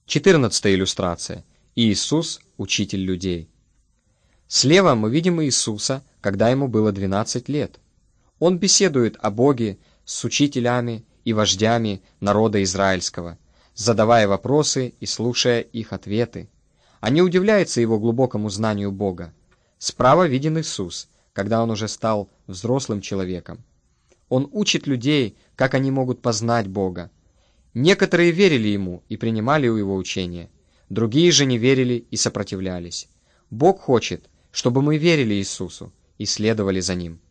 14 иллюстрация. Иисус – учитель людей. Слева мы видим Иисуса, когда ему было 12 лет. Он беседует о Боге с учителями и вождями народа израильского, задавая вопросы и слушая их ответы. Они удивляются его глубокому знанию Бога. Справа виден Иисус, когда он уже стал взрослым человеком. Он учит людей, как они могут познать Бога. Некоторые верили ему и принимали его учение, другие же не верили и сопротивлялись. Бог хочет, чтобы мы верили Иисусу и следовали за ним.